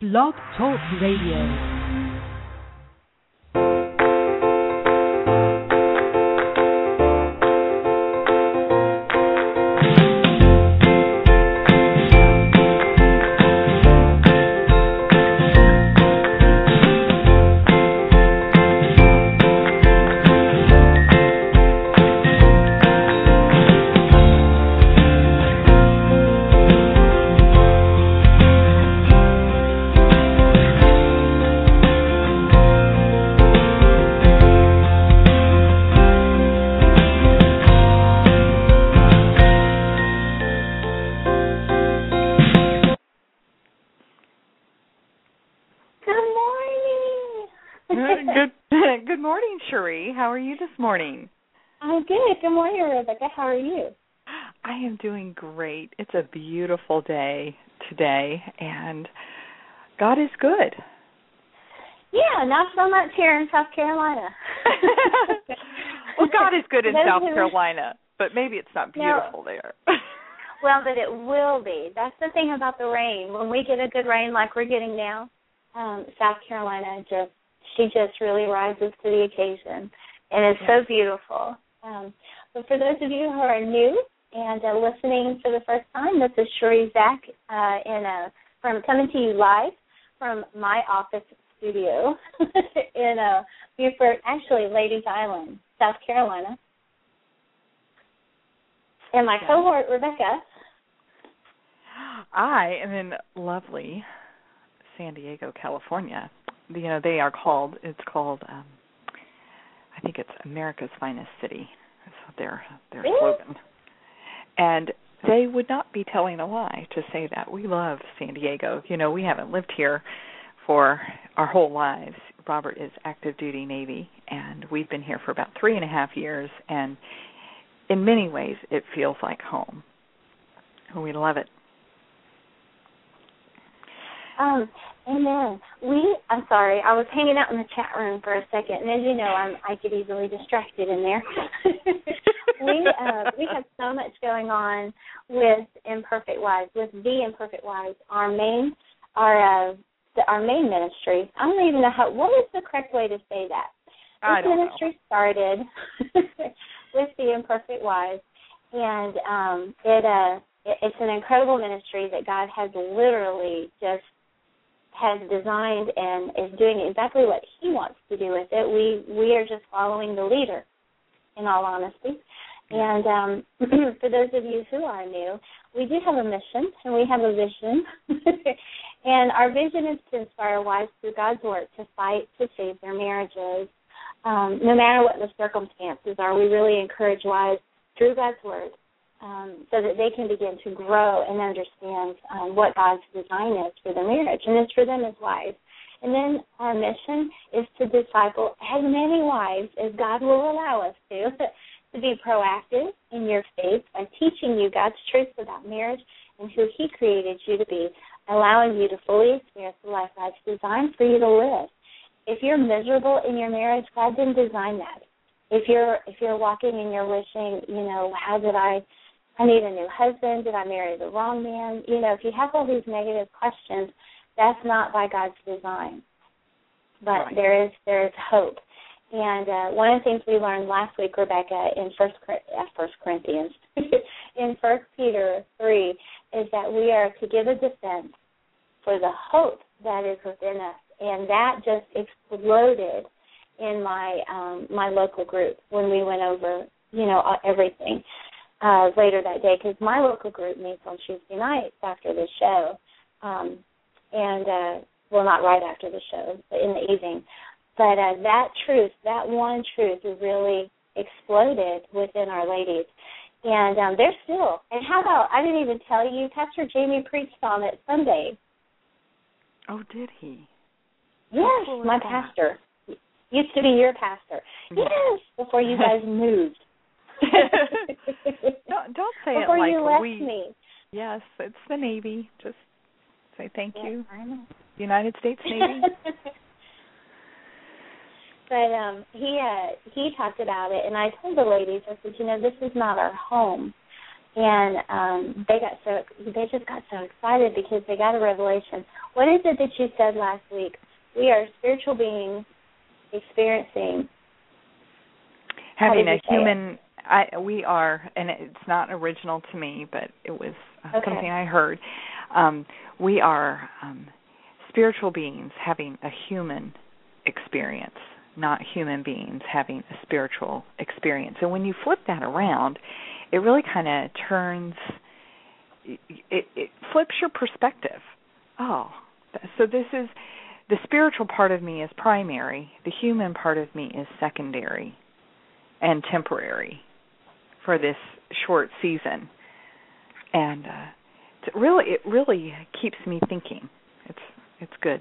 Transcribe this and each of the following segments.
Blog Talk Radio. How are you this morning? I'm good. Good morning, Rebecca. How are you? I am doing great. It's a beautiful day today, and God is good. Yeah, not so much here in South Carolina. Well, God is good in South Carolina, but maybe it's not beautiful there. Well, but it will be. That's the thing about the rain. When we get a good rain like we're getting now, South Carolina she just really rises to the occasion. And it's so beautiful. But for those of you who are new and listening for the first time, this is Sheree Zach from coming to you live from my office studio in Beaufort, actually Ladies Island, South Carolina. And my cohort, Rebecca. I am in lovely San Diego, California. They are called, I think it's America's Finest City. That's their slogan. And they would not be telling a lie to say that. We love San Diego. We haven't lived here for our whole lives. Robert is active duty Navy, and we've been here for about 3.5 years, and in many ways it feels like home. We love it. Amen. I'm sorry, I was hanging out in the chat room for a second, and as you know, I get easily distracted in there. We have so much going on with Imperfect Wives, with the Imperfect Wives, our main ministry. I don't even know what is the correct way to say that. This ministry started with the Imperfect Wives, and it's an incredible ministry that God has literally just has designed and is doing exactly what he wants to do with it. We are just following the leader, in all honesty. And for those of you who are new, we do have a mission and we have a vision. And our vision is to inspire wives through God's work to fight to save their marriages. No matter what the circumstances are, we really encourage wives through God's word so that they can begin to grow and understand what God's design is for their marriage, and it's for them as wives. And then our mission is to disciple as many wives as God will allow us to be proactive in your faith by teaching you God's truth about marriage and who he created you to be, allowing you to fully experience the life God's designed for you to live. If you're miserable in your marriage, God didn't design that. If you're walking and you're wishing, how did I need a new husband, did I marry the wrong man? If you have all these negative questions, that's not by God's design. But right. there is hope. And one of the things we learned last week, Rebecca, in First Corinthians, in 1 Peter 3, is that we are to give a defense for the hope that is within us. And that just exploded in my local group when we went over, everything later that day, because my local group meets on Tuesday nights after the show, not right after the show, but in the evening. But that one truth really exploded within our ladies. And they're still. And how about, I didn't even tell you, Pastor Jamie preached on it Sunday. Oh, did he? Yes, my pastor. Used to be your pastor. Yes, before you guys moved. don't say before it like you left me. Yes, it's the Navy. Just say thank you. I know. United States Navy. But he talked about it, and I told the ladies, I said, this is not our home. and they just got so excited because they got a revelation. What is it that you said last week? We are spiritual beings experiencing having a human. We are, and it's not original to me, but it was something I heard. We are spiritual beings having a human experience, not human beings having a spiritual experience. And when you flip that around, it really kind of turns, it flips your perspective. Oh, so this is, the spiritual part of me is primary, the human part of me is secondary and temporary for this short season. And it really keeps me thinking. It's good.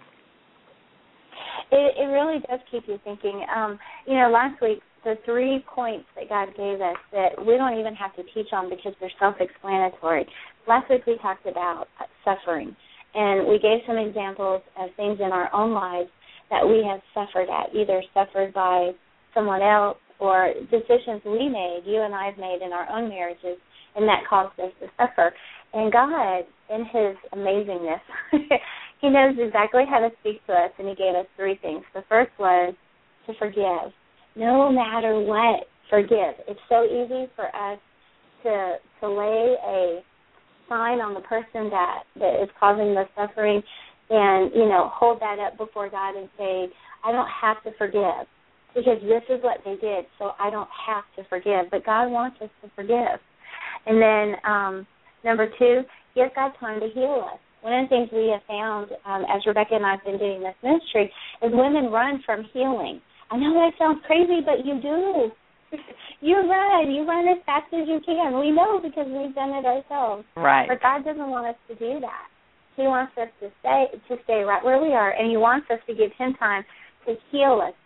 It really does keep you thinking. Last week, the 3 points that God gave us that we don't even have to teach on because they're self-explanatory. Last week we talked about suffering, and we gave some examples of things in our own lives that we have suffered at, either suffered by someone else or decisions we made, you and I have made in our own marriages, and that caused us to suffer. And God, in His amazingness, He knows exactly how to speak to us, and He gave us 3 things. The first was to forgive. No matter what, forgive. It's so easy for us to lay a sign on the person that is causing the suffering and, hold that up before God and say, I don't have to forgive because this is what they did, so I don't have to forgive. But God wants us to forgive. And then number 2, give God time to heal us. One of the things we have found, as Rebecca and I have been doing this ministry, is women run from healing. I know that sounds crazy, but you do. You run as fast as you can. We know because we've done it ourselves. Right. But God doesn't want us to do that. He wants us to stay right where we are, and He wants us to give Him time to heal us.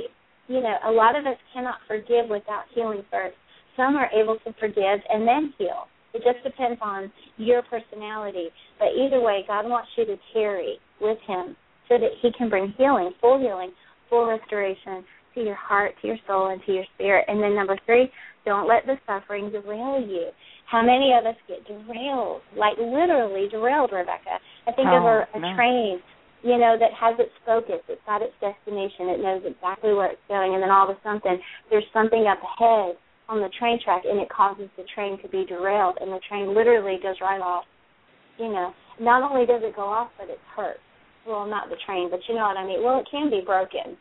A lot of us cannot forgive without healing first. Some are able to forgive and then heal. It just depends on your personality. But either way, God wants you to tarry with Him so that He can bring healing, full restoration to your heart, to your soul, and to your spirit. And then number 3, don't let the suffering derail you. How many of us get derailed, like literally derailed, Rebecca? I think of a train, that has its focus. It's got its destination. It knows exactly where it's going. And then all of a sudden, there's something up ahead on the train track, and it causes the train to be derailed, and the train literally goes right off. Not only does it go off, but it's hurt. Well, not the train, but you know what I mean. Well, it can be broken.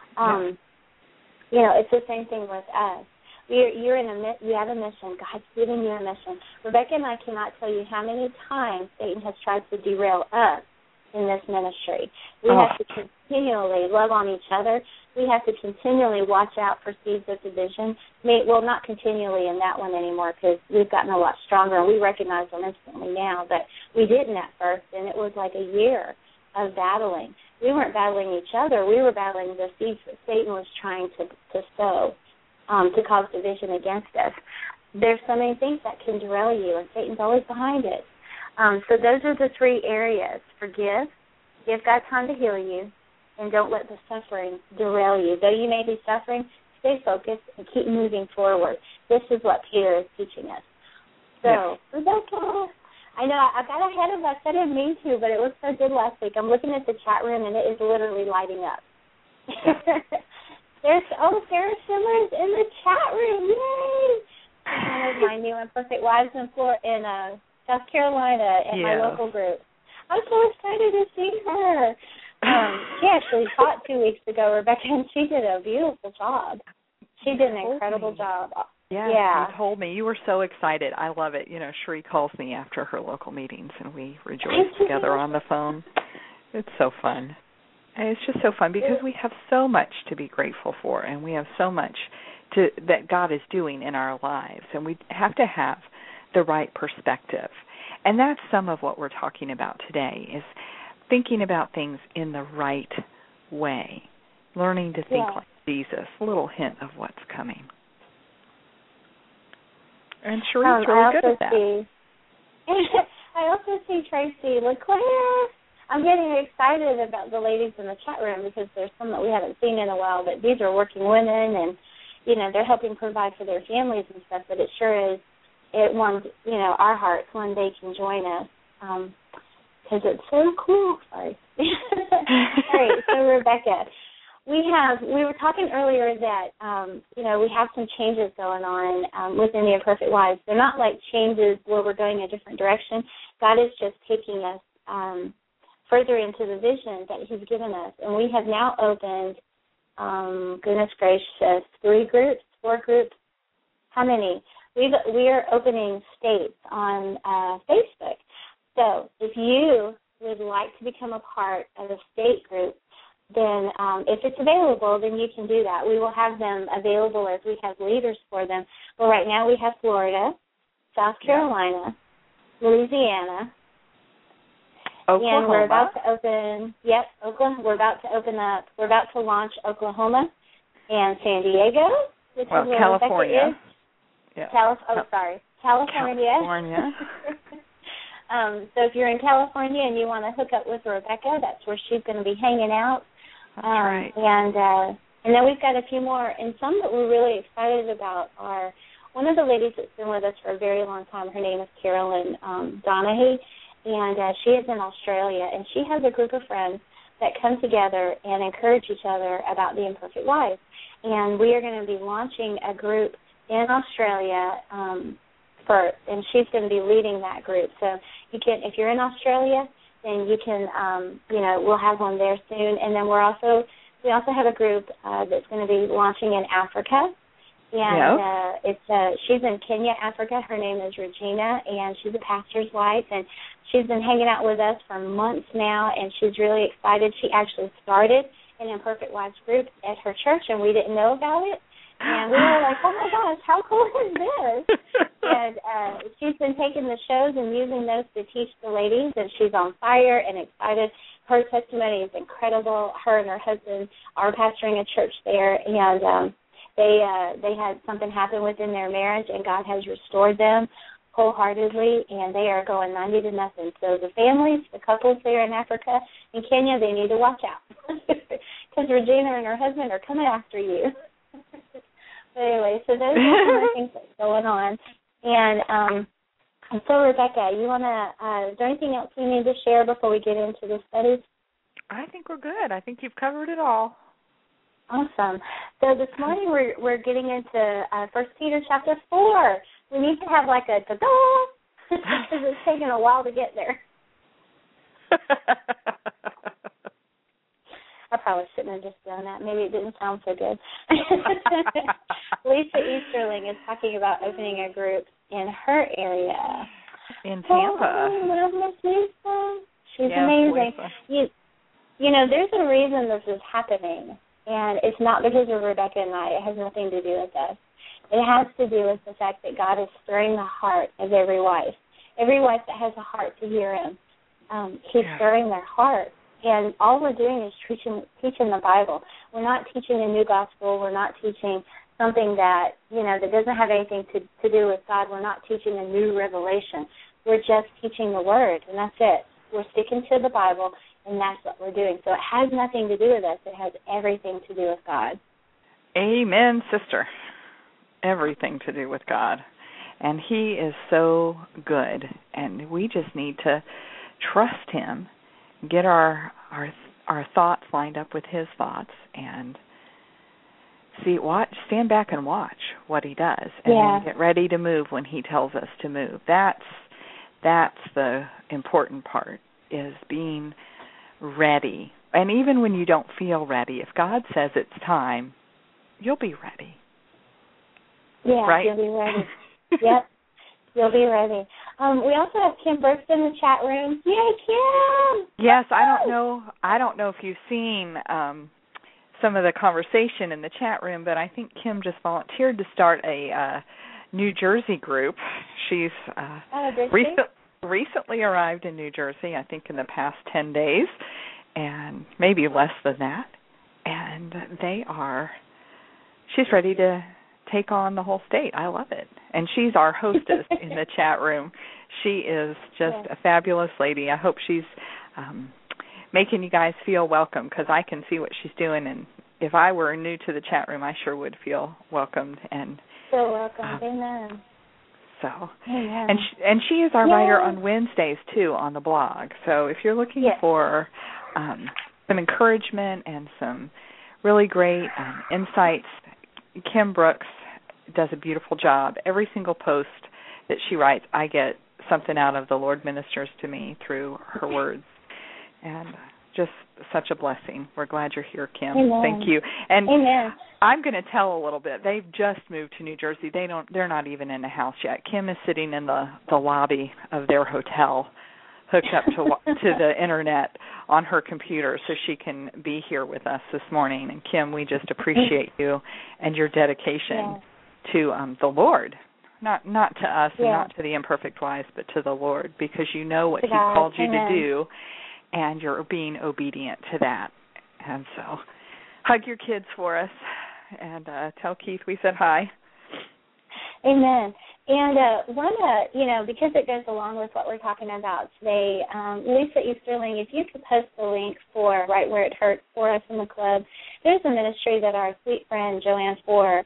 It's the same thing with us. You have a mission. God's giving you a mission. Rebecca and I cannot tell you how many times Satan has tried to derail us in this ministry. We have to continually love on each other. We have to continually watch out for seeds of division. Not continually in that one anymore because we've gotten a lot stronger and we recognize them instantly now, but we didn't at first, and it was like a year of battling. We weren't battling each other. We were battling the seeds that Satan was trying to sow to cause division against us. There's so many things that can derail you, and Satan's always behind it. So those are the 3 areas. Forgive, give God time to heal you, and don't let the suffering derail you. Though you may be suffering, stay focused and keep moving forward. This is what Peter is teaching us. So, Rebecca, I know I got ahead of us. I didn't mean to, but it was so good last week. I'm looking at the chat room, and it is literally lighting up. Sarah Schindler is in the chat room. Yay! She's one of my new and perfect wives in South Carolina in my local group. I'm so excited to see her. She actually taught 2 weeks ago, Rebecca, and she did a beautiful job. She did an incredible job. Yeah, you told me. You were so excited. I love it. Cherie calls me after her local meetings, and we rejoice together on the phone. It's so fun. And it's just so fun because we have so much to be grateful for, and we have so much that God is doing in our lives, and we have to have the right perspective. And that's some of what we're talking about today, is thinking about things in the right way, learning to think like Jesus, a little hint of what's coming. And Cherie's really good at that. I also see Tracy LeClaire. I'm getting excited about the ladies in the chat room because there's some that we haven't seen in a while, but these are working women and, they're helping provide for their families and stuff, but it sure is it warmed, our hearts when they can join us, because it's so cool. Sorry. All right, so Rebecca, we were talking earlier that, we have some changes going on within the Imperfect Wives. They're not like changes where we're going a different direction. God is just taking us further into the vision that he's given us. And we have now opened, goodness gracious, 3 groups, 4 groups. How many? We are opening states on Facebook. So if you would like to become a part of a state group, then if it's available, then you can do that. We will have them available as we have leaders for them. Well, right now we have Florida, South Carolina, Louisiana, Oklahoma. And we're about to open, Oklahoma. We're about to launch Oklahoma and San Diego, which is where California. Rebecca is. Yeah. California. California. So if you're in California and you want to hook up with Rebecca, that's where she's going to be hanging out. That's right. And then we've got a few more, and some that we're really excited about are one of the ladies that's been with us for a very long time. Her name is Carolyn Donahue, and she is in Australia, and she has a group of friends that come together and encourage each other about the Imperfect Wife. And we are going to be launching a group in Australia, and she's going to be leading that group. So you can, if you're in Australia, then you can, we'll have one there soon. And then we also have a group that's going to be launching in Africa. And she's in Kenya, Africa. Her name is Regina, and she's a pastor's wife, and she's been hanging out with us for months now, and she's really excited. She actually started an Imperfect Wives group at her church, and we didn't know about it. And we were like, oh, my gosh, how cool is this? And she's been taking the shows and using those to teach the ladies, and she's on fire and excited. Her testimony is incredible. Her and her husband are pastoring a church there, and they had something happen within their marriage, and God has restored them wholeheartedly, and they are going 90-0. So the families, the couples there in Africa and Kenya, they need to watch out because Regina and her husband are coming after you. But anyway, so those are some of the things that's going on. And so, Rebecca, you want to, is there anything else you need to share before we get into the studies? I think we're good. I think you've covered it all. Awesome. So this morning we're getting into 1 Peter chapter 4. We need to have like a ta-da, because it's taken a while to get there. I probably shouldn't have just done that. Maybe it didn't sound so good. Lisa Easterling is talking about opening a group in her area. In Tampa. Oh, Miss Lisa. She's amazing. Lisa. You know, there's a reason this is happening, and it's not because of Rebecca and I. It has nothing to do with us. It has to do with the fact that God is stirring the heart of every wife. Every wife that has a heart to hear him, he's stirring their heart. And all we're doing is teaching the Bible. We're not teaching a new gospel. We're not teaching something that, that doesn't have anything to do with God. We're not teaching a new revelation. We're just teaching the Word, and that's it. We're sticking to the Bible, and that's what we're doing. So it has nothing to do with us. It has everything to do with God. Amen, sister. Everything to do with God. And he is so good, and we just need to trust him, get our thoughts lined up with his thoughts, and stand back and watch what he does, and then get ready to move when he tells us to move. That's the important part, is being ready. And even when you don't feel ready, if God says it's time, you'll be ready. Yeah, right? You'll be ready. Yep, you'll be ready. We also have Kim Brooks in the chat room. Yay, Kim! Yes, I don't know if you've seen some of the conversation in the chat room, but I think Kim just volunteered to start a New Jersey group. She's recently arrived in New Jersey, I think in the past 10 days, and maybe less than that. And she's ready to take on the whole state. I love it. And she's our hostess in the chat room. She is just a fabulous lady. I hope she's making you guys feel welcome, because I can see what she's doing. And if I were new to the chat room, I sure would feel welcomed. And so welcome. Amen. So, Amen. and she is our writer on Wednesdays too on the blog. So if you're looking for some encouragement and some really great insights, Kim Brooks does a beautiful job. Every single post that she writes, I get something out of. The Lord ministers to me through her words, and just such a blessing. We're glad you're here, Kim. Amen. Thank you. And Amen. I'm going to tell a little bit. They've just moved to New Jersey. They're not even in the house yet. Kim is sitting in the lobby of their hotel, hooked up to the internet on her computer so she can be here with us this morning. And Kim, we just appreciate you and your dedication to the Lord. Not to us and not to the imperfect wives, but to the Lord, because you know what He called you to do, and you're being obedient to that. And so hug your kids for us and tell Keith we said hi. Amen. And because it goes along with what we're talking about today, Lisa Easterling, if you could post the link for Right Where It Hurts for us in the club. There's a ministry that our sweet friend Joanne Four,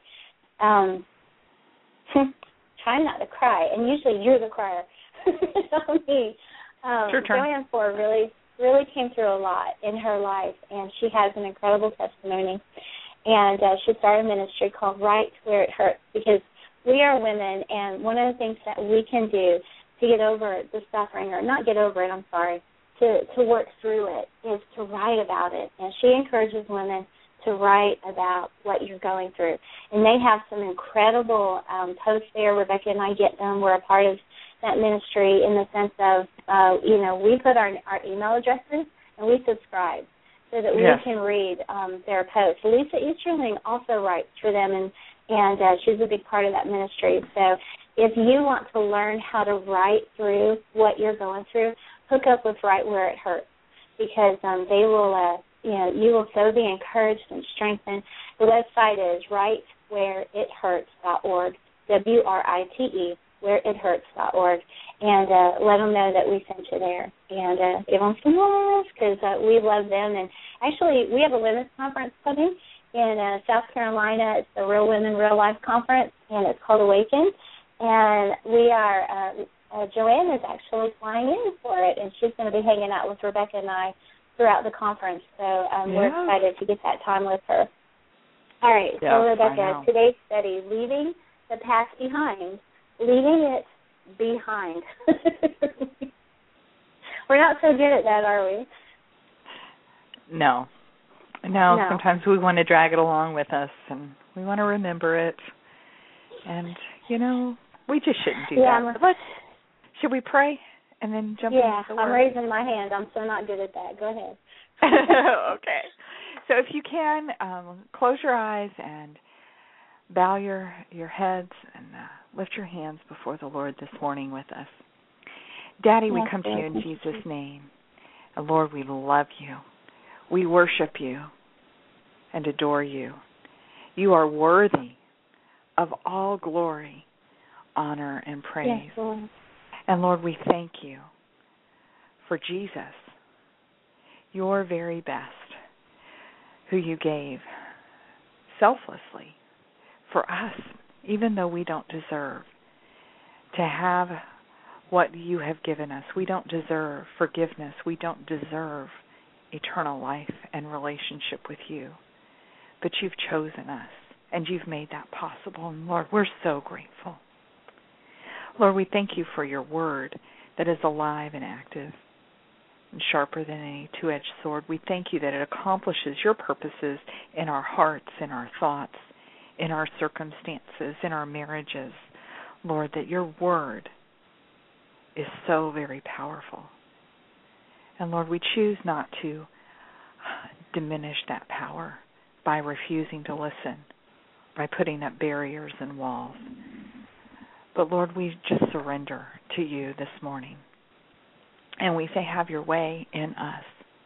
try not to cry, and usually you're the crier, not me. Joanne Four really came through a lot in her life, and she has an incredible testimony. And she started a ministry called Right Where It Hurts, because we are women, and one of the things that we can do to get over the suffering, or not get over it, to work through it, is to write about it. And she encourages women to write about what you're going through. And they have some incredible posts there. Rebecca and I get them. We're a part of that ministry in the sense of, we put our email addresses and we subscribe so that we can read their posts. Lisa Easterling also writes for them, and she's a big part of that ministry. So if you want to learn how to write through what you're going through, hook up with Right Where It Hurts, because they will, you will so be encouraged and strengthened. The website is rightwhereithurts.org, WRITE, whereithurts.org, and let them know that we sent you there. And give them some love, because we love them. And actually, we have a women's conference coming in South Carolina. It's the Real Women, Real Life Conference, and it's called Awaken. And we are, Joanne is actually flying in for it, and she's going to be hanging out with Rebecca and I throughout the conference. So we're excited to get that time with her. All right, so Rebecca, today's study, leaving the past behind, leaving it behind. We're not so good at that, are we? No, sometimes we want to drag it along with us, and we want to remember it. And, we just shouldn't do that. Should we pray and then jump into the Word? I'm raising my hand. I'm so not good at that. Go ahead. Okay. So if you can, close your eyes and bow your heads and lift your hands before the Lord this morning with us. Daddy, we come to you in Jesus' name. And Lord, we love you. We worship you and adore you. You are worthy of all glory, honor, and praise. Yes, Lord. And Lord, we thank you for Jesus, your very best, who you gave selflessly for us, even though we don't deserve to have what you have given us. We don't deserve forgiveness. We don't deserve eternal life and relationship with you. But you've chosen us, and you've made that possible. And Lord, we're so grateful. Lord, we thank you for your word that is alive and active and sharper than any two-edged sword. We thank you that it accomplishes your purposes in our hearts, in our thoughts, in our circumstances, in our marriages. Lord, that your word is so very powerful. And Lord, we choose not to diminish that power by refusing to listen, by putting up barriers and walls. But Lord, we just surrender to you this morning. And we say, have your way in us.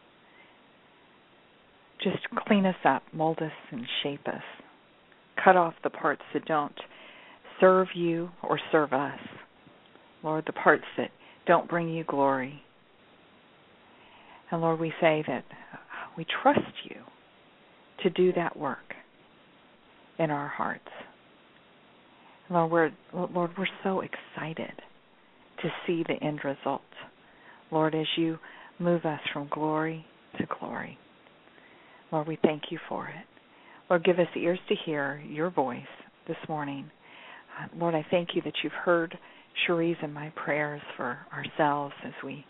Just clean us up, mold us, and shape us. Cut off the parts that don't serve you or serve us. Lord, the parts that don't bring you glory. And Lord, we say that we trust you to do that work in our hearts. Lord, we're so excited to see the end result. Lord, as you move us from glory to glory. Lord, we thank you for it. Lord, give us ears to hear your voice this morning. Lord, I thank you that you've heard Cherie's and my prayers for ourselves as we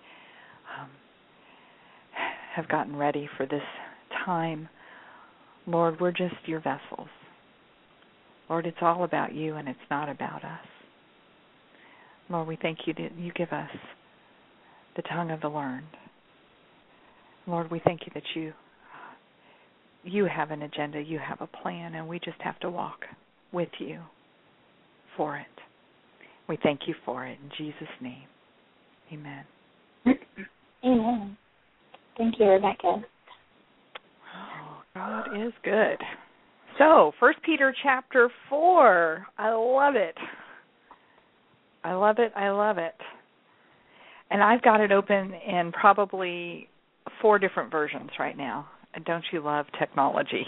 have gotten ready for this time. Lord, we're just your vessels. Lord, it's all about you and it's not about us. Lord, we thank you that you give us the tongue of the learned. Lord, we thank you that you have an agenda, you have a plan, and we just have to walk with you for it. We thank you for it in Jesus' name. Amen. Amen. Thank you, Rebecca. Oh, God is good. So, 1 Peter chapter 4. I love it. I love it. I love it. And I've got it open in probably 4 different versions right now. And don't you love technology?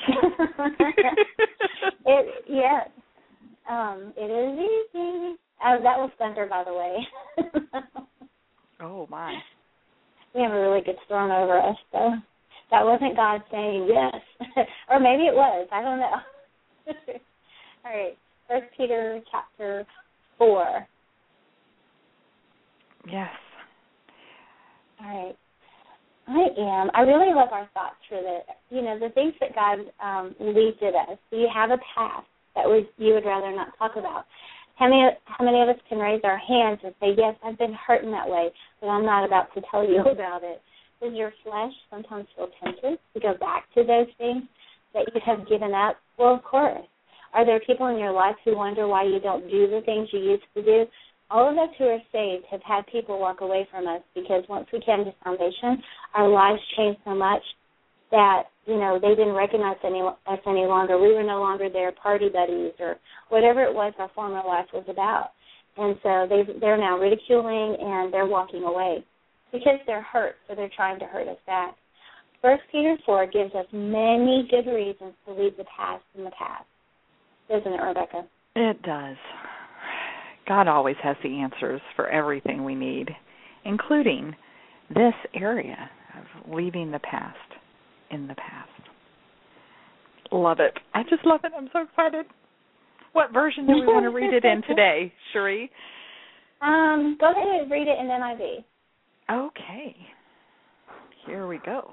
Yes. It is easy. That was thunder, by the way. Oh, my. We have a really good storm over us, so that wasn't God saying yes. Or maybe it was. I don't know. All right. 1 Peter chapter 4. Yes. All right. I really love our thoughts for the things that God leads at us. Do you have a past that you would rather not talk about? How many of us can raise our hands and say, yes, I've been hurt in that way, but I'm not about to tell you about it? Does your flesh sometimes feel tempted to go back to those things that you have given up? Well, of course. Are there people in your life who wonder why you don't do the things you used to do? All of us who are saved have had people walk away from us because once we came to salvation, our lives changed so much that, they didn't recognize us any longer. We were no longer their party buddies or whatever it was our former life was about. And so they're now ridiculing and they're walking away because they're hurt, so they're trying to hurt us back. 1 Peter 4 gives us many good reasons to leave the past in the past. Doesn't it, Rebecca? It does. God always has the answers for everything we need, including this area of leaving the past in the past. Love it. I just love it. I'm so excited. What version do we want to read it in today, Cherie? Go ahead and read it in NIV. Okay. Here we go.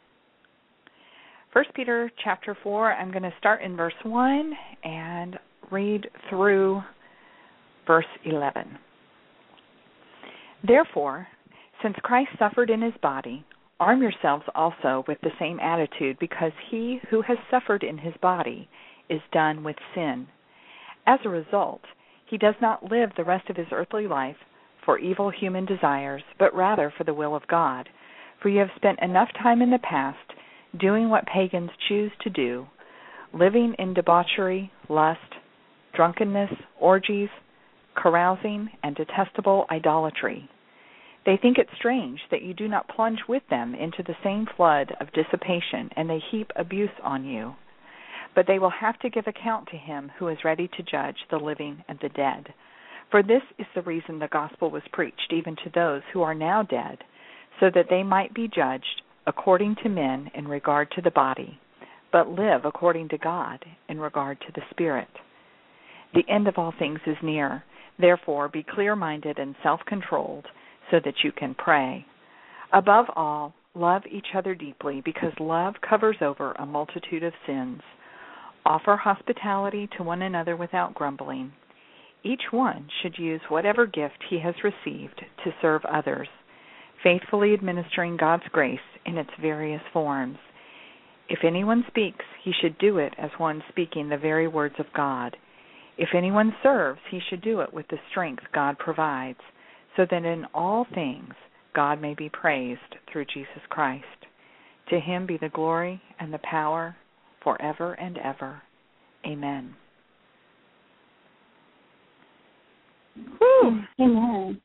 1 Peter chapter 4, I'm going to start in verse 1 and read through verse 11. Therefore, since Christ suffered in his body, arm yourselves also with the same attitude, because he who has suffered in his body is done with sin. As a result, he does not live the rest of his earthly life for evil human desires, but rather for the will of God. For you have spent enough time in the past doing what pagans choose to do, living in debauchery, lust, drunkenness, orgies, carousing, and detestable idolatry. They think it strange that you do not plunge with them into the same flood of dissipation, and they heap abuse on you. But they will have to give account to him who is ready to judge the living and the dead. For this is the reason the gospel was preached even to those who are now dead, so that they might be judged according to men in regard to the body, but live according to God in regard to the spirit. The end of all things is near. Therefore, be clear-minded and self-controlled, so that you can pray. Above all, love each other deeply, because love covers over a multitude of sins. Offer hospitality to one another without grumbling. Each one should use whatever gift he has received to serve others, faithfully administering God's grace in its various forms. If anyone speaks, he should do it as one speaking the very words of God. If anyone serves, he should do it with the strength God provides, so that in all things God may be praised through Jesus Christ. To him be the glory and the power forever and ever. Amen. Whew. Amen.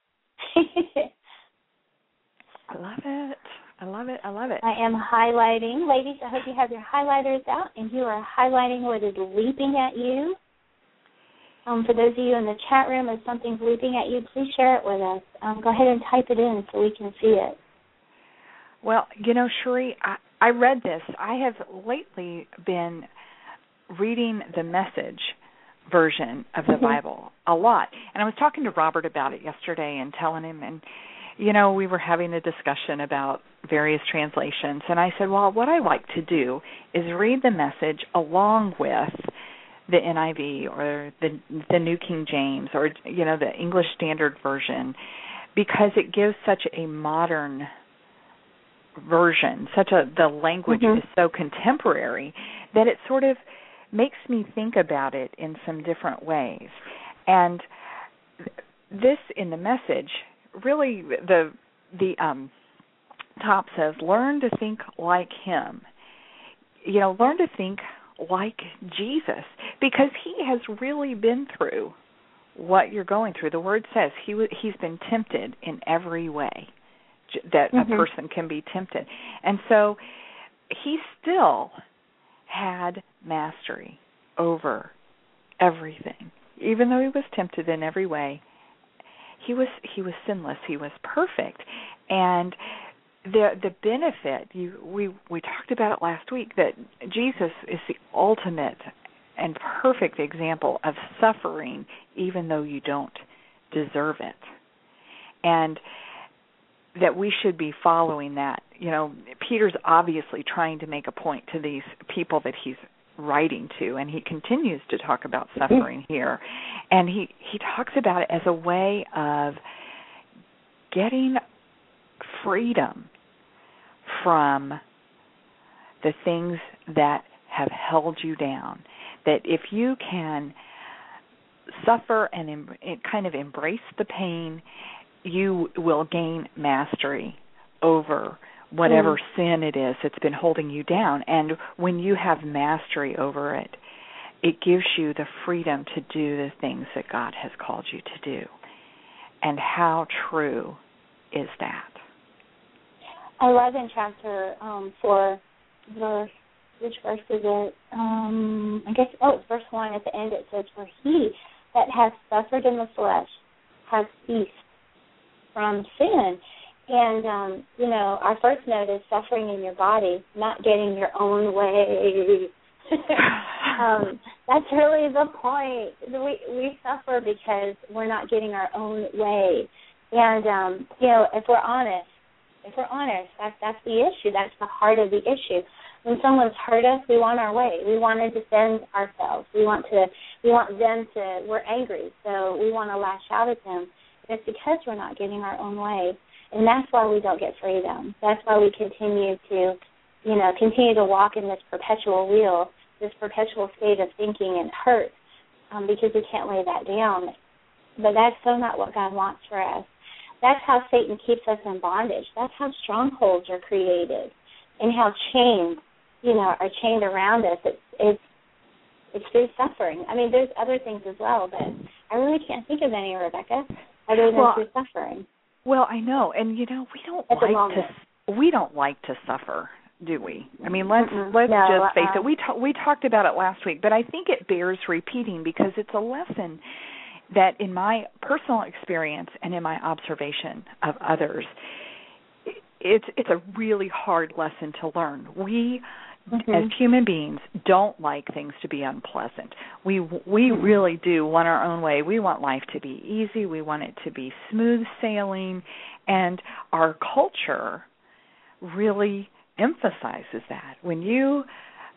I love it. I love it. I love it. I am highlighting. Ladies, I hope you have your highlighters out and you are highlighting what is leaping at you. For those of you in the chat room, if something's leaping at you, please share it with us. Go ahead and type it in so we can see it. Well, Cherie, I read this. I have lately been reading the Message version of the Bible a lot. And I was talking to Robert about it yesterday and telling him, and, we were having a discussion about various translations. And I said, well, what I like to do is read the Message along with the NIV or the New King James or, the English Standard Version, because it gives such a modern version, the language is so contemporary that it sort of makes me think about it in some different ways. And this in the Message, really the top says, learn to think like him. Learn to think like Jesus, because he has really been through what you're going through. The word says he's been tempted in every way that a person can be tempted. And so he still had mastery over everything. Even though he was tempted in every way, he was sinless. He was perfect. And the benefit, we talked about it last week, that Jesus is the ultimate and perfect example of suffering even though you don't deserve it. And that we should be following that. Peter's obviously trying to make a point to these people that he's writing to, and he continues to talk about suffering here. And he talks about it as a way of getting freedom from the things that have held you down. That if you can suffer and kind of embrace the pain, you will gain mastery over whatever sin it is that's been holding you down. And when you have mastery over it, it gives you the freedom to do the things that God has called you to do. And how true is that? I love in chapter 4, which verse is it? It's verse 1 at the end. It says, for he that has suffered in the flesh has ceased from sin. And, our first note is suffering in your body, not getting your own way. That's really the point. We suffer because we're not getting our own way. And, if we're honest, that's the issue. That's the heart of the issue. When someone's hurt us, we want our way. We want to defend ourselves. We're angry, so we want to lash out at them. And it's because we're not getting our own way. And that's why we don't get freedom. That's why we continue to walk in this perpetual wheel, this perpetual state of thinking and hurt, because we can't lay that down. But that's so not what God wants for us. That's how Satan keeps us in bondage. That's how strongholds are created, and how chains, are chained around us. It's through suffering. I mean, there's other things as well, but I really can't think of any, Rebecca, other than through suffering. Well, I know, and we don't like to suffer, do we? I mean, let's just face it. We talked about it last week, but I think it bears repeating because it's a lesson that, in my personal experience and in my observation of others, it's a really hard lesson to learn. We, as human beings, don't like things to be unpleasant. We really do want our own way. We want life to be easy. We want it to be smooth sailing, and our culture really emphasizes that. When you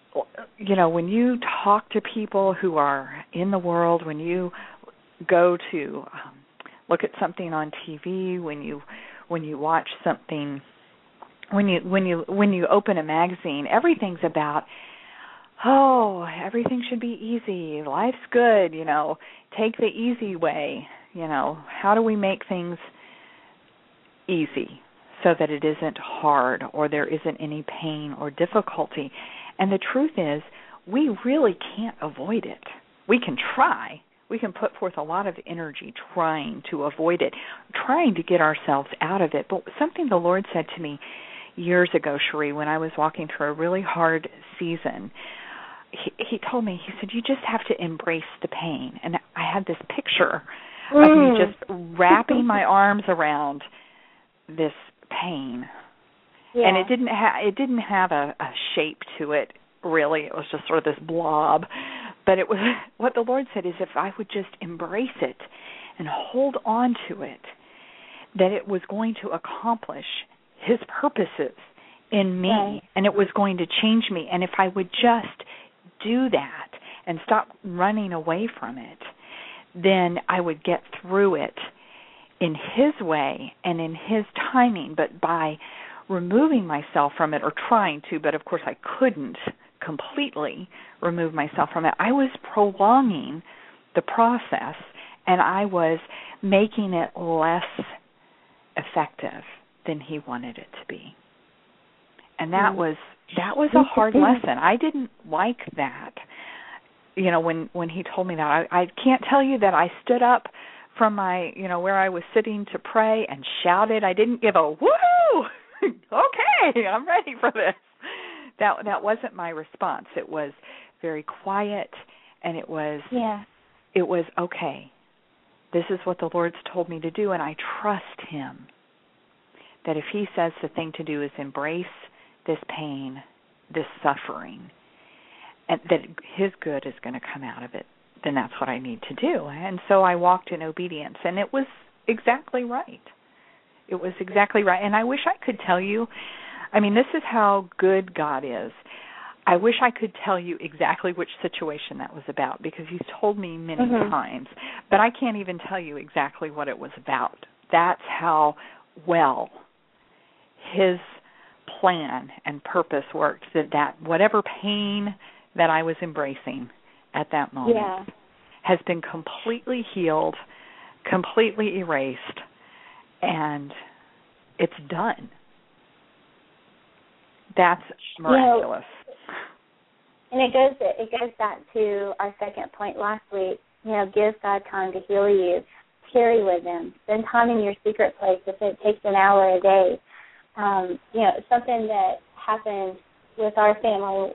talk to people who are in the world, when you go to look at something on TV, when you watch something, when you open a magazine, everything's about, everything should be easy, life's good, take the easy way, how do we make things easy so that it isn't hard or there isn't any pain or difficulty. And the truth is, we really can't avoid it. We can try. We can put forth a lot of energy trying to avoid it, trying to get ourselves out of it. But something the Lord said to me years ago, Cherie, when I was walking through a really hard season, he told me, he said, you just have to embrace the pain. And I had this picture of me just wrapping my arms around this pain. Yeah. And it didn't have a shape to it, really. It was just sort of this blob. But it was what the Lord said is if I would just embrace it and hold on to it, that it was going to accomplish His purposes in me, right. and it was going to change me. And if I would just do that and stop running away from it, then I would get through it in His way and in His timing. But by removing myself from it, or trying to, but of course I couldn't completely remove myself from it, I was prolonging the process, and I was making it less effective than He wanted it to be. And that was a hard lesson. I didn't like that. You know, when He told me that, I can't tell you that I stood up from my, where I was sitting to pray and shouted. I didn't give a woohoo, okay, I'm ready for this. That wasn't my response. It was very quiet, and it was okay. This is what the Lord's told me to do, and I trust Him that if He says the thing to do is embrace this pain, this suffering, and that His good is going to come out of it, then that's what I need to do. And so I walked in obedience, and it was exactly right. It was exactly right. And I wish I could tell you, this is how good God is. I wish I could tell you exactly which situation that was about, because He's told me many times, but I can't even tell you exactly what it was about. That's how well His plan and purpose worked, that whatever pain that I was embracing at that moment has been completely healed, completely erased, and it's done. That's miraculous. And it goes back to our second point last week. Give God time to heal you. Carry with Him. Spend time in your secret place if it takes an hour a day. Something that happened with our family.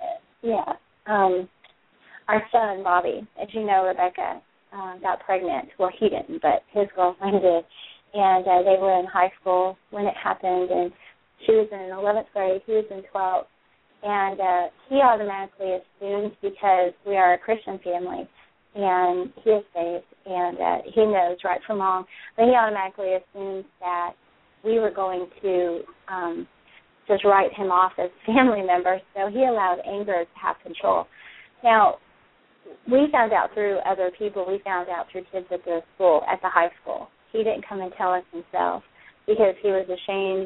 Our son, Bobby, as you know, Rebecca got pregnant. Well, he didn't, but his girlfriend did. And they were in high school when it happened, and she was in 11th grade, he was in 12th. And he automatically assumed, because we are a Christian family, and he is saved, and he knows right from wrong, but he automatically assumed that we were going to just write him off as family members, so he allowed anger to have control. Now, we found out through other people, we found out through kids at the school, at the high school. He didn't come and tell us himself because he was ashamed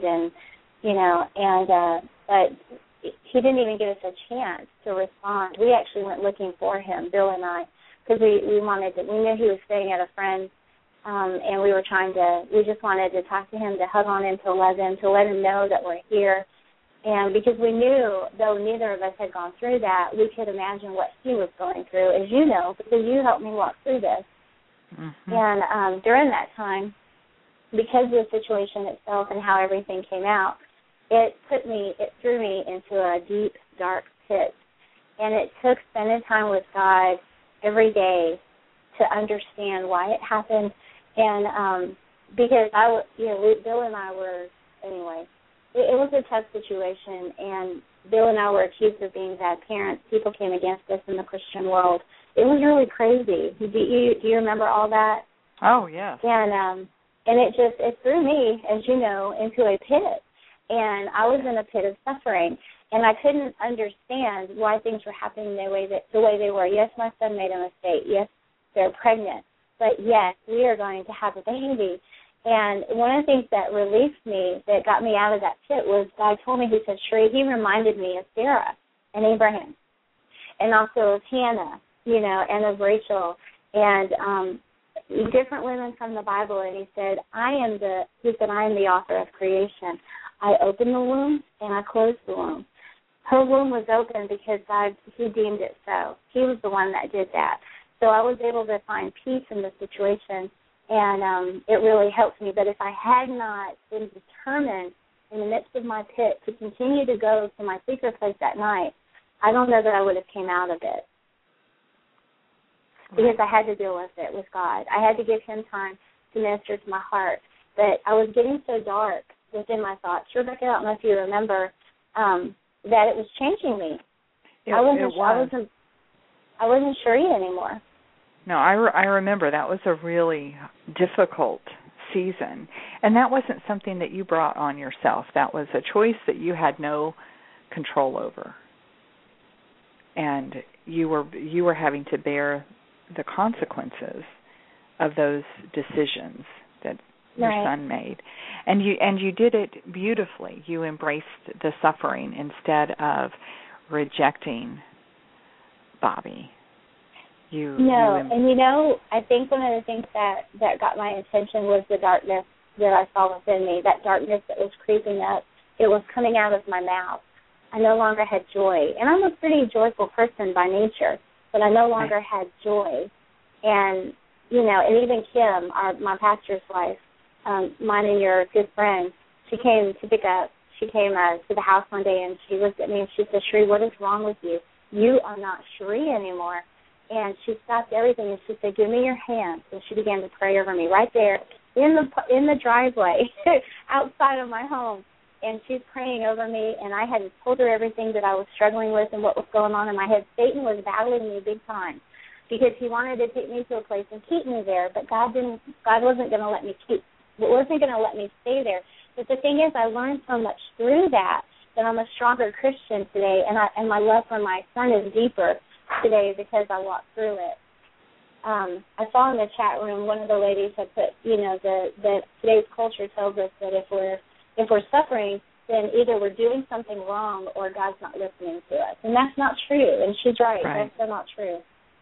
but he didn't even give us a chance to respond. We actually went looking for him, Bill and I, because we knew he was staying at a friend's, and we just wanted to talk to him, to hug on him, to let him know that we're here. And because we knew, though neither of us had gone through that, we could imagine what he was going through, as you know, because you helped me walk through this. Mm-hmm. And during that time, because of the situation itself and how everything came out, it threw me into a deep, dark pit. And it took spending time with God every day to understand why it happened. And because Bill and I were, anyway, it was a tough situation, and Bill and I were accused of being bad parents. People came against us in the Christian world. It was really crazy. Do you remember all that? Oh, yes. And it threw me, as you know, into a pit. And I was in a pit of suffering, and I couldn't understand why things were happening the way they were. Yes, my son made a mistake. Yes, they're pregnant. But yes, we are going to have a baby. And one of the things that released me, that got me out of that pit, was God told me, He said, Sheree, He reminded me of Sarah and Abraham, and also of Hannah, and of Rachel, and different women from the Bible. And He said, I am the author of creation. I opened the womb and I closed the womb. Her womb was open because He deemed it so. He was the one that did that. So I was able to find peace in the situation, and it really helped me. But if I had not been determined in the midst of my pit to continue to go to my secret place that night, I don't know that I would have came out of it. because I had to deal with it with God. I had to give him time to minister to my heart. But I was getting so dark within my thoughts. Rebecca, I don't know if you remember, that it was changing me. I wasn't sure anymore. No, I remember that was a really difficult season, and that wasn't something that you brought on yourself. That was a choice that you had no control over, and you were having to bear the consequences of those decisions that your son made, and you did it beautifully. You embraced the suffering instead of rejecting Bobby. I think one of the things that got my attention was the darkness that I saw within me, that darkness that was creeping up. It was coming out of my mouth. I no longer had joy. And I'm a pretty joyful person by nature, but I no longer had joy. And, and even Kim, my pastor's wife, mine and your good friend, she came to the house one day, and she looked at me and she said, "Sheree, what is wrong with you? You are not Sheree anymore." And she stopped everything and she said, "Give me your hand." And she began to pray over me right there in the driveway outside of my home. And she's praying over me, and I had told her everything that I was struggling with and what was going on in my head. Satan was battling me big time because he wanted to take me to a place and keep me there, but God wasn't going to let me stay there. But the thing is, I learned so much through that I'm a stronger Christian today, and my love for my son is deeper today because I walked through it. I saw in the chat room one of the ladies had put, that today's culture tells us that if we're suffering, then either we're doing something wrong or God's not listening to us, and that's not true. And she's right. That's not true.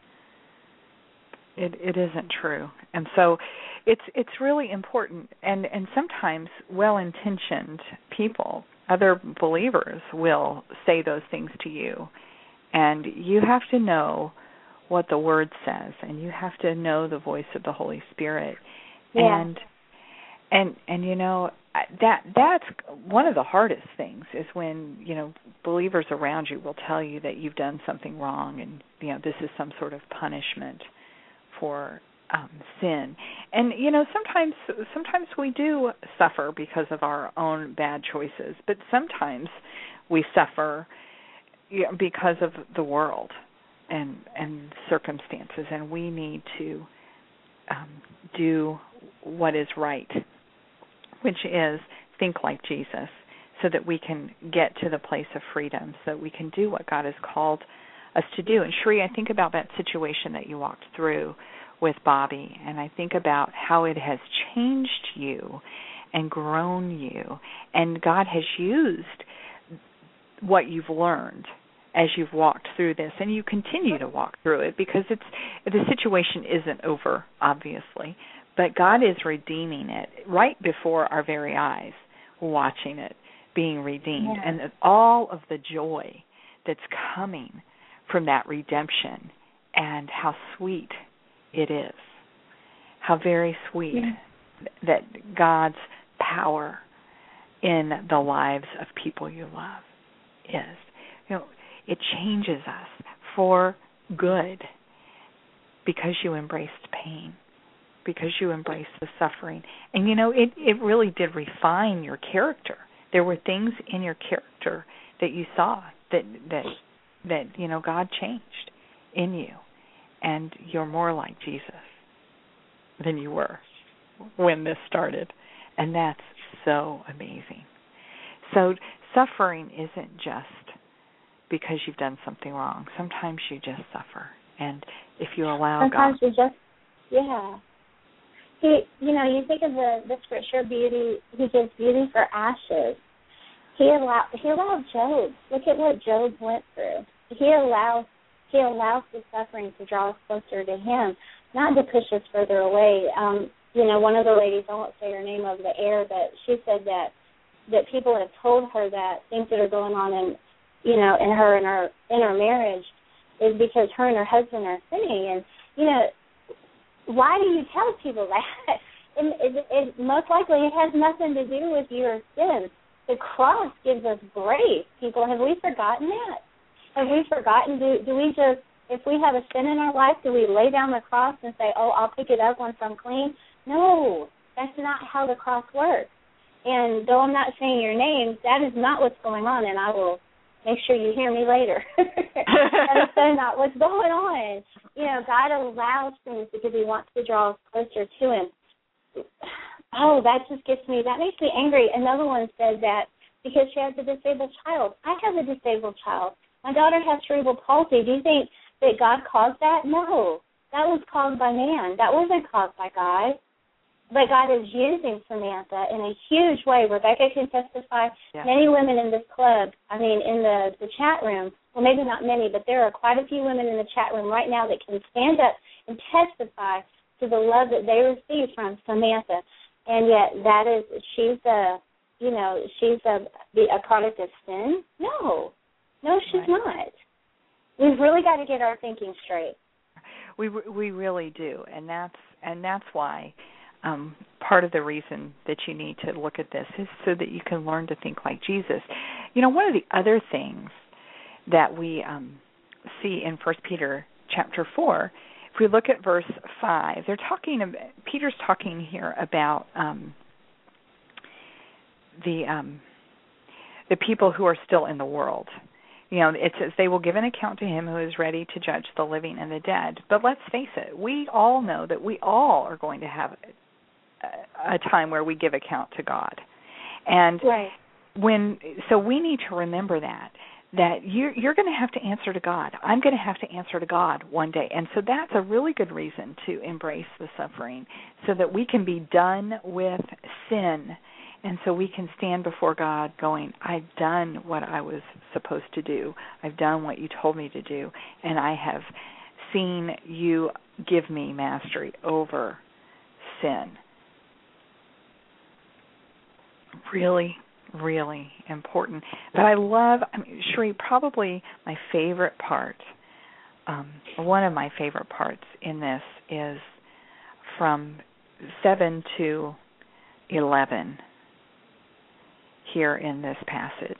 It isn't true, and so it's really important. And sometimes well-intentioned people, other believers, will say those things to you. And you have to know what the Word says, and you have to know the voice of the Holy Spirit. Yeah. And that's one of the hardest things is when, believers around you will tell you that you've done something wrong and, this is some sort of punishment for sin. And, sometimes we do suffer because of our own bad choices, but sometimes we suffer because of the world and circumstances, and we need to do what is right, which is think like Jesus, so that we can get to the place of freedom, so that we can do what God has called us to do. And Sheree, I think about that situation that you walked through with Bobby, and I think about how it has changed you and grown you, and God has used what you've learned as you've walked through this, and you continue to walk through it because the situation isn't over, obviously, but God is redeeming it right before our very eyes, watching it being redeemed, and all of the joy that's coming from that redemption, and how sweet it is, how very sweet that God's power in the lives of people you love is. It changes us for good because you embraced pain, because you embraced the suffering. And, it really did refine your character. There were things in your character that you saw that God changed in you. And you're more like Jesus than you were when this started. And that's so amazing. So suffering isn't just because you've done something wrong. Sometimes you just suffer. And if you allow sometimes God... you just, you think of the scripture, beauty, he gives beauty for ashes. He allowed Job. Look at what Job went through. He allows the suffering to draw us closer to him, not to push us further away. One of the ladies, I won't say her name over the air, but she said that people have told her that things that are going on in her marriage is because her and her husband are sinning. And, why do you tell people that? It most likely it has nothing to do with your sin. The cross gives us grace. People, have we forgotten that? Have we forgotten? Do we just If we have a sin in our life, do we lay down the cross and say, oh, I'll pick it up once I'm clean? No, that's not how the cross works. And though I'm not saying your name, that is not what's going on, and I will make sure you hear me later. That is so not what's going on. You know, God allows things because he wants to draw us closer to him. Oh, that just makes me angry. Another one said that because she has a disabled child. I have a disabled child. My daughter has cerebral palsy. Do you think that God caused that? No. That was caused by man. That wasn't caused by God. But God is using Samantha in a huge way. Rebecca can testify. Yeah. Many women in this club, in the chat room, well, maybe not many, but there are quite a few women in the chat room right now that can stand up and testify to the love that they received from Samantha. And yet she's a product of sin? No, she's not. We've really got to get our thinking straight. We really do, and that's why part of the reason that you need to look at this is so that you can learn to think like Jesus. You know, one of the other things that we see in 1 Peter chapter 4, if we look at verse 5, Peter's talking here about the people who are still in the world. You know, it says they will give an account to him who is ready to judge the living and the dead. But let's face it, we all know that we all are going to have a time where we give account to God. And right. So we need to remember that you're going to have to answer to God. I'm going to have to answer to God one day. And so that's a really good reason to embrace the suffering so that we can be done with sin. And so we can stand before God going, I've done what I was supposed to do. I've done what you told me to do. And I have seen you give me mastery over sin. Really, really important. But I love, Cherie, probably my favorite part, one of my favorite parts in this is from 7 to 11 here in this passage,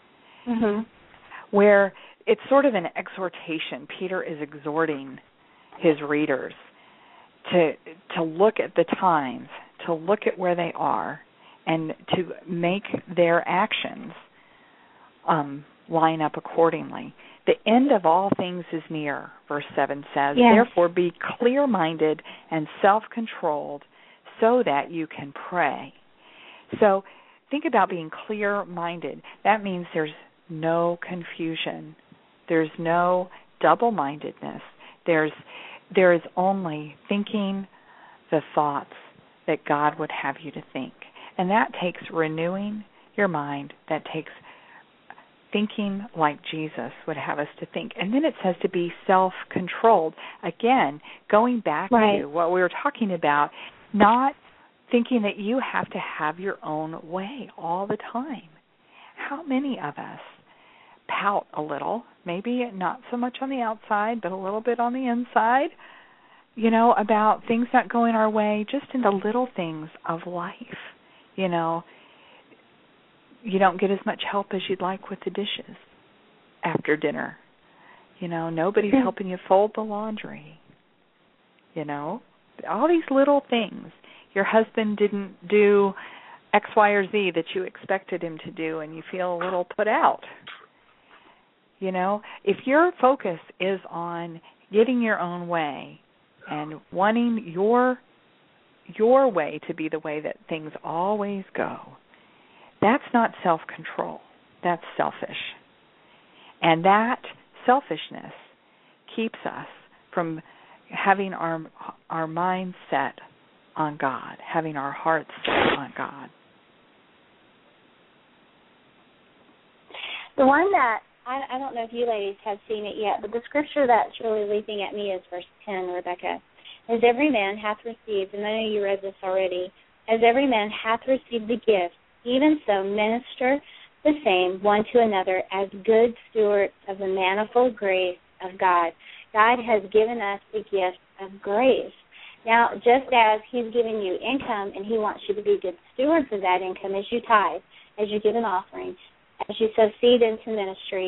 where it's sort of an exhortation. Peter is exhorting his readers to look at the times, to look at where they are, and to make their actions line up accordingly. The end of all things is near, verse 7 says. Yes. Therefore be clear-minded and self-controlled so that you can pray. So think about being clear-minded. That means there's no confusion. There's no double-mindedness. There is only thinking the thoughts that God would have you to think. And that takes renewing your mind. That takes thinking like Jesus would have us to think. And then it says to be self-controlled. Again, going back to what we were talking about, not thinking that you have to have your own way all the time. How many of us pout a little, maybe not so much on the outside, but a little bit on the inside, you know, about things not going our way, just in the little things of life. You know, you don't get as much help as you'd like with the dishes after dinner. You know, nobody's helping you fold the laundry. You know, all these little things. Your husband didn't do X, Y, or Z that you expected him to do, and you feel a little put out. You know, if your focus is on getting your own way and wanting your way to be the way that things always go, that's not self-control. That's selfish. And that selfishness keeps us from having our mind set on God, having our hearts set on God. The one that, I don't know if you ladies have seen it yet, but the scripture that's really leaping at me is verse 10, Rebecca. As every man hath received, and I know you read this already, as every man hath received the gift, even so minister the same one to another as good stewards of the manifold grace of God. God has given us the gift of grace. Now, just as he's given you income and he wants you to be good stewards of that income as you tithe, as you give an offering, as you sow seed into ministries,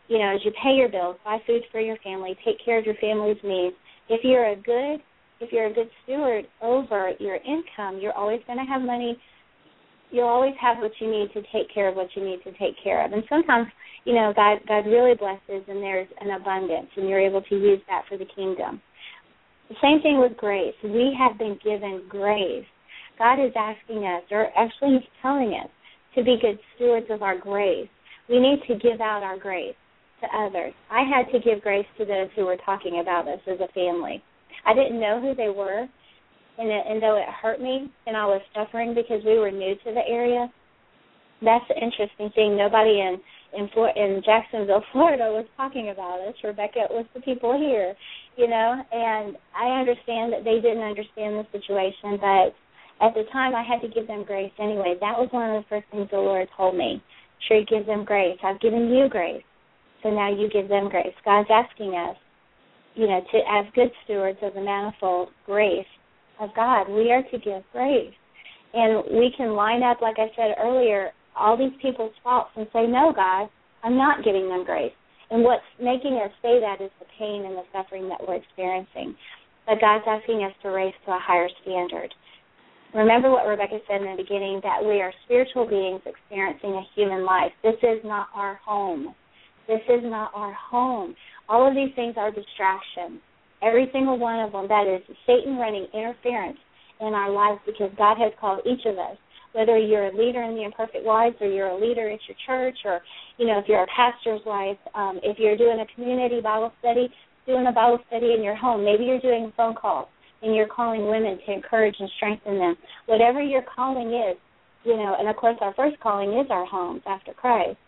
as you pay your bills, buy food for your family, take care of your family's needs. If you're a good steward over your income, you're always going to have money. You'll always have what you need to take care of what you need to take care of. And sometimes, God really blesses, and there's an abundance, and you're able to use that for the kingdom. The same thing with grace. We have been given grace. God is asking us, or actually He's telling us, to be good stewards of our grace. We need to give out our grace to others. I had to give grace to those who were talking about us as a family. I didn't know who they were, and though it hurt me and I was suffering because we were new to the area, that's the interesting thing. Nobody in Jacksonville, Florida was talking about us. Rebecca, it was the people here, and I understand that they didn't understand the situation, but at the time I had to give them grace anyway. That was one of the first things the Lord told me. Sure, give them grace. I've given you grace, so now you give them grace. God's asking us, to as good stewards of the manifold grace of God, we are to give grace. And we can line up, like I said earlier, all these people's faults and say, no, God, I'm not giving them grace. And what's making us say that is the pain and the suffering that we're experiencing. But God's asking us to raise to a higher standard. Remember what Rebecca said in the beginning, that we are spiritual beings experiencing a human life. This is not our home. This is not our home. All of these things are distractions. Every single one of them, that is Satan running interference in our lives, because God has called each of us, whether you're a leader in the Imperfect Wives, or you're a leader at your church, or, if you're a pastor's wife, if you're doing a community Bible study, doing a Bible study in your home. Maybe you're doing a phone call and you're calling women to encourage and strengthen them. Whatever your calling is, and of course our first calling is our homes after Christ.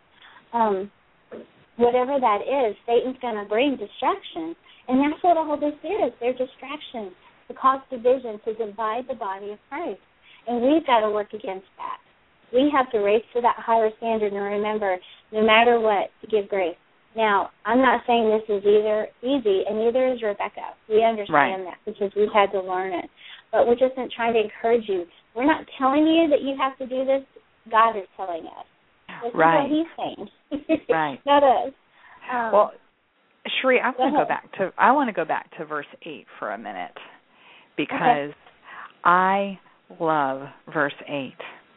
Whatever that is, Satan's going to bring distractions. And that's what all this is. They're distractions to cause division, to divide the body of Christ. And we've got to work against that. We have to raise to that higher standard and remember, no matter what, to give grace. Now, I'm not saying this is either easy, and neither is Rebecca. We understand that because we've had to learn it. But we're just trying to encourage you. We're not telling you that you have to do this. God is telling us. This is what He's saying. Right. Not us. Well, Cherie, I want to go back to verse 8 for a minute, because I love verse 8.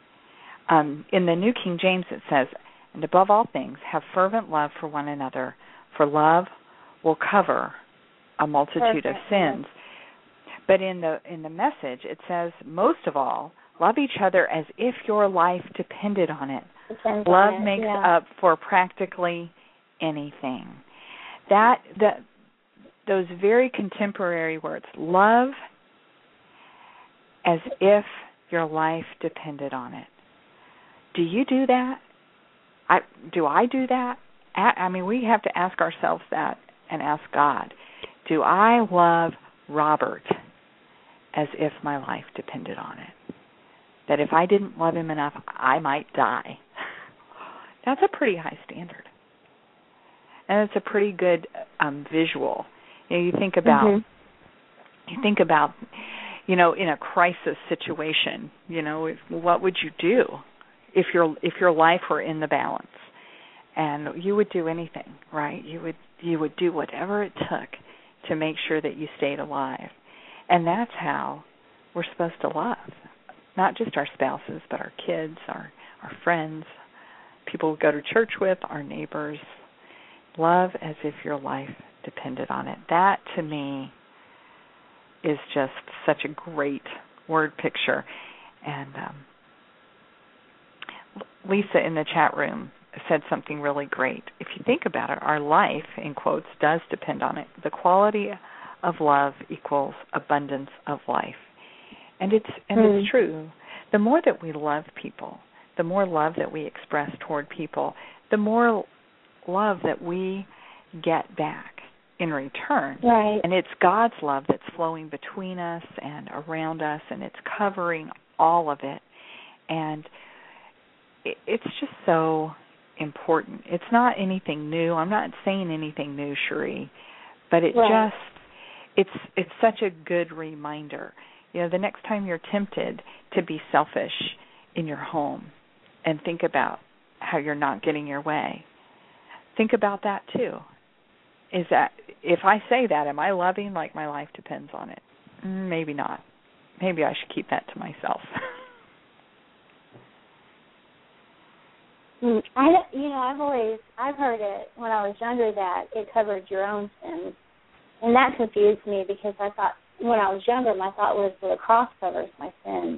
In the New King James it says, "And above all things, have fervent love for one another, for love will cover a multitude of sins." But in the Message it says, "Most of all, love each other as if your life depended on it." Love makes up for practically anything. Those very contemporary words, love as if your life depended on it. Do you do that? Do I do that? I mean, we have to ask ourselves that and ask God. Do I love Robert as if my life depended on it? That if I didn't love him enough, I might die. That's a pretty high standard. And it's a pretty good visual. You think about, in a crisis situation, what would you do if your life were in the balance? And you would do anything, right? You would do whatever it took to make sure that you stayed alive. And that's how we're supposed to love, not just our spouses, but our kids, our friends, people we go to church with, our neighbors. Love as if your life depended on it. That, to me, is just such a great word picture. And Lisa in the chat room said something really great. If you think about it, our life, in quotes, does depend on it. The quality of love equals abundance of life. And it's true. The more that we love people, the more love that we express toward people, the more love that we get back in return. Right. And it's God's love that's flowing between us and around us, and it's covering all of it. And it's just so important. It's not anything new. I'm not saying anything new, Cherie, but it's such a good reminder. The next time you're tempted to be selfish in your home and think about how you're not getting your way, think about that too. Is that, if I say that, am I loving like my life depends on it? Maybe not. Maybe I should keep that to myself. I've heard it when I was younger that it covered your own sins. And that confused me because I thought, when I was younger, my thought was that the cross covers my sins.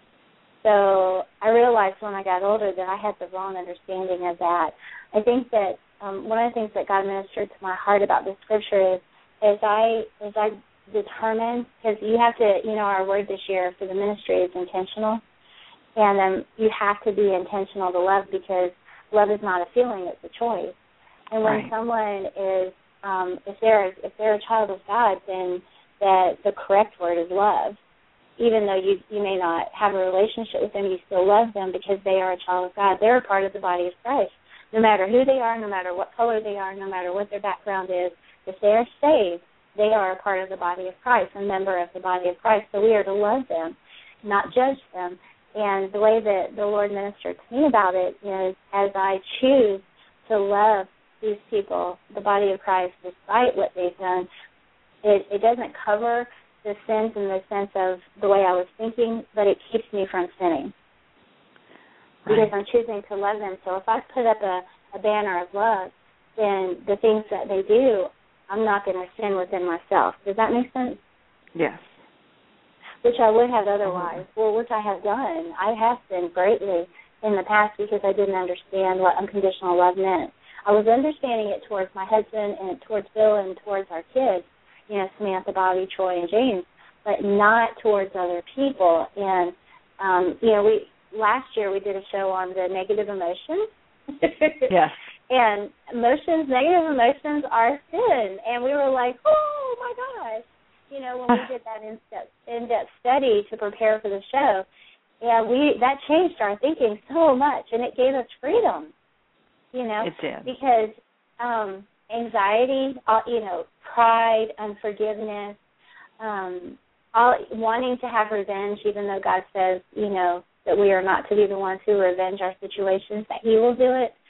So I realized when I got older that I had the wrong understanding of that. I think that one of the things that God ministered to my heart about this scripture is as I determine, because you have to, our word this year for the ministry is intentional, and you have to be intentional to love, because love is not a feeling, it's a choice. And when someone is, if they're a child of God, then that the correct word is love. Even though you may not have a relationship with them, you still love them because they are a child of God. They're a part of the body of Christ. No matter who they are, no matter what color they are, no matter what their background is, if they are saved, they are a part of the body of Christ, a member of the body of Christ. So we are to love them, not judge them. And the way that the Lord ministered to me about it is, as I choose to love these people, the body of Christ, despite what they've done, it doesn't cover the sins in the sense of the way I was thinking, but it keeps me from sinning. Because I'm choosing to love them. So if I put up a banner of love, then the things that they do, I'm not going to sin within myself. Does that make sense? Yes. Which I would have otherwise. Well, which I have done. I have sinned greatly in the past because I didn't understand what unconditional love meant. I was understanding it towards my husband and towards Bill and towards our kids, Samantha, Bobby, Troy, and James, but not towards other people. And, last year we did a show on the negative emotions. Yes. And negative emotions are sin. And we were like, oh, my gosh. When we did that in-depth study to prepare for the show, that changed our thinking so much, and it gave us freedom, It did. Because anxiety, pride, unforgiveness, wanting to have revenge, even though God says, that we are not to be the ones who revenge our situations, that He will do it.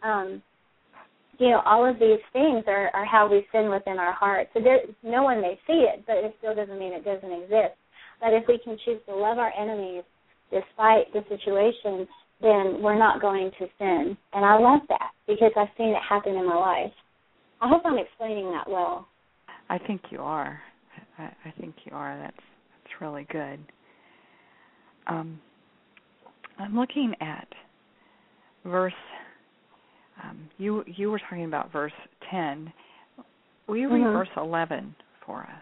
All of these things are how we sin within our hearts. So no one may see it, but it still doesn't mean it doesn't exist. But if we can choose to love our enemies despite the situation, then we're not going to sin. And I love that because I've seen it happen in my life. I hope I'm explaining that well. I think you are. I think you are. That's really good. I'm looking at verse. You were talking about verse 10. Will you read verse 11 for us?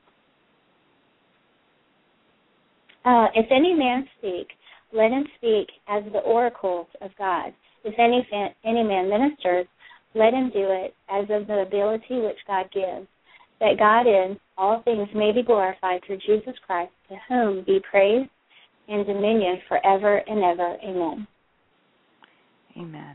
If any man speak, let him speak as the oracles of God. If any man ministers, let him do it as of the ability which God gives, that God in all things may be glorified through Jesus Christ, to whom be praise and dominion forever and ever. Amen. Amen.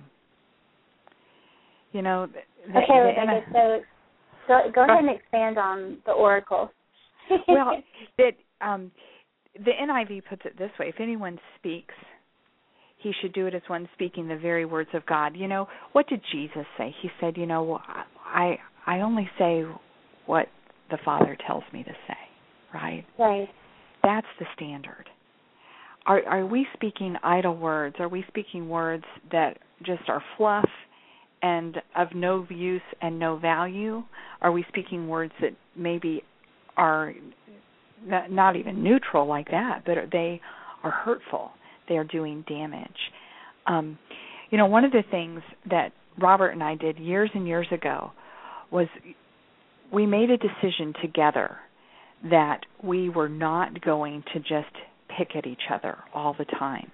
Okay, Rebecca, so go ahead and expand on the oracles. Well, the NIV puts it this way: if anyone speaks, he should do it as one speaking the very words of God. What did Jesus say? He said, I only say what the Father tells me to say, right? Right. That's the standard. Are we speaking idle words? Are we speaking words that just are fluff and of no use and no value? Are we speaking words that maybe are not even neutral like that, but they are hurtful? They are doing damage. One of the things that Robert and I did years and years ago was we made a decision together that we were not going to just pick at each other all the time.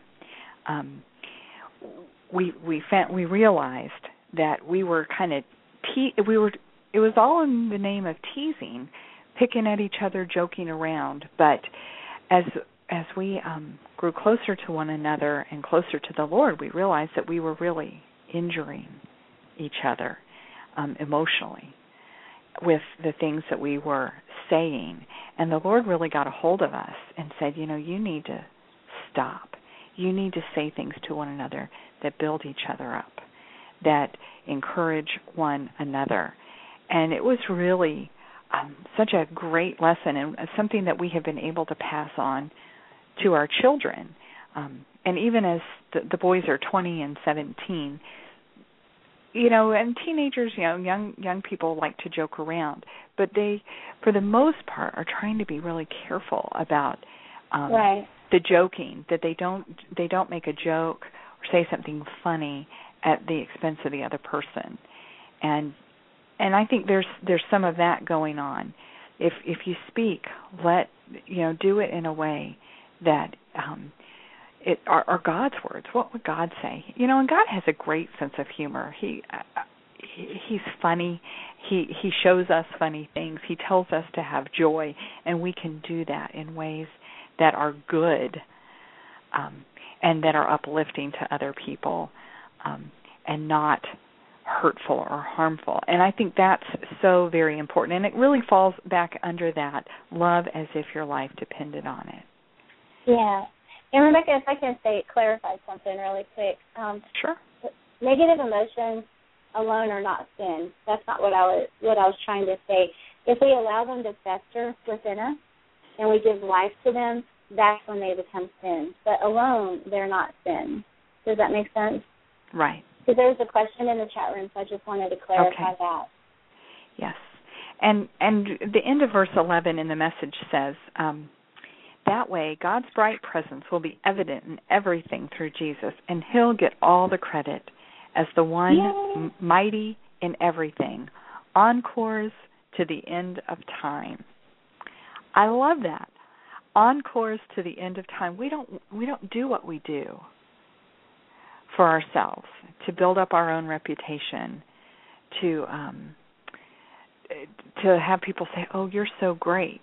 We realized that we were kind of it was all in the name of teasing, picking at each other, joking around. But as we grew closer to one another and closer to the Lord, we realized that we were really injuring each other emotionally with the things that we were saying. And the Lord really got a hold of us and said, you need to stop. You need to say things to one another that build each other up, that encourage one another. And it was really such a great lesson, and something that we have been able to pass on to our children. And even as the boys are 20 and 17, and teenagers, young people like to joke around, but they, for the most part, are trying to be really careful about the joking, that they don't make a joke or say something funny at the expense of the other person. And I think there's some of that going on. If you speak, do it in a way that are God's words. What would God say? And God has a great sense of humor. He's funny. He shows us funny things. He tells us to have joy, and we can do that in ways that are good and that are uplifting to other people, and not hurtful or harmful. And I think that's so very important. And it really falls back under that, love as if your life depended on it. Yeah. And Rebecca, if I can clarify something really quick. Sure. Negative emotions alone are not sin. That's not what I was trying to say. If we allow them to fester within us and we give life to them, that's when they become sin. But alone, they're not sin. Does that make sense? Right. Because there's a question in the chat room, so I just wanted to clarify that. Yes. And the end of verse 11 in the Message says, that way God's bright presence will be evident in everything through Jesus, and he'll get all the credit as the one mighty in everything, encores to the end of time. I love that. Encores to the end of time. We don't do what we do for ourselves to build up our own reputation, to have people say, "Oh, you're so great."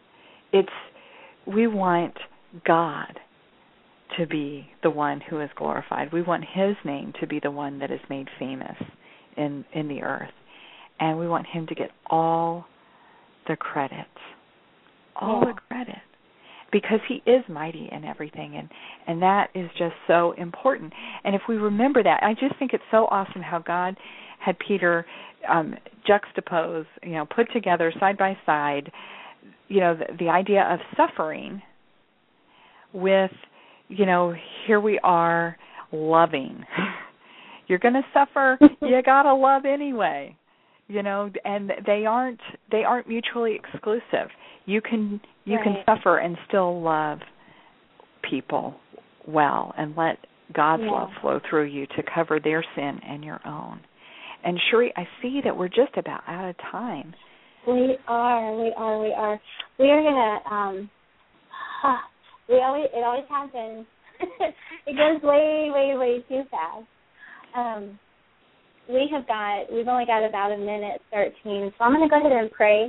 We want God to be the one who is glorified. We want his name to be the one that is made famous in the earth. And we want him to get all the credit. The credit. Because he is mighty in everything, and that is just so important. And if we remember that, I just think it's so awesome how God had Peter juxtapose, put together side by side, the idea of suffering with, here we are loving. You're going to suffer, you got to love anyway. And they aren't mutually exclusive. You can suffer and still love people well, and let God's love flow through you to cover their sin and your own. And Cherie, I see that we're just about out of time. We are. We are gonna. It always happens. It goes way, way, way too fast. We've only got about a minute 13, so I'm going to go ahead and pray.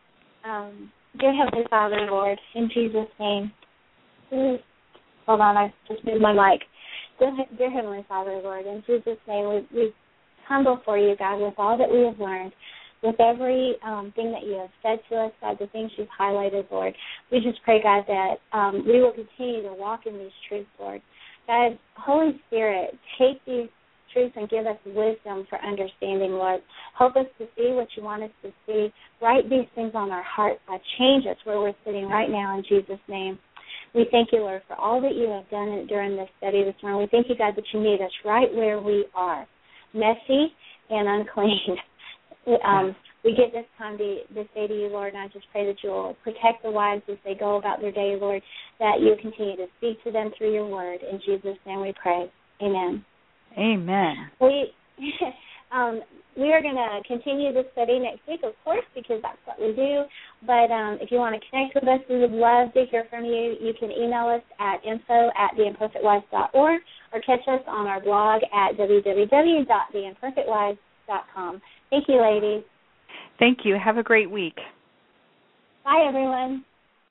Dear Heavenly Father, Lord, in Jesus' name. Hold on, I just moved my mic. Dear Heavenly Father, Lord, in Jesus' name, we come before you, God, with all that we have learned, with every thing that you have said to us, God, the things you've highlighted, Lord. We just pray, God, that we will continue to walk in these truths, Lord. God, Holy Spirit, take these truths and give us wisdom for understanding, Lord. Help us to see what you want us to see. Write these things on our hearts. God, change us where we're sitting right now in Jesus' name. We thank you, Lord, for all that you have done during this study this morning. We thank you, God, that you meet us right where we are, messy and unclean. We get this time to say to you, Lord, and I just pray that you will protect the wives as they go about their day, Lord, that you continue to speak to them through your word. In Jesus' name we pray. Amen. Amen. We are going to continue this study next week, of course, because that's what we do. But if you want to connect with us, we would love to hear from you. You can email us at info@theimperfectwives.org or catch us on our blog at www.theimperfectwives.com. Thank you, ladies. Thank you. Have a great week. Bye, everyone.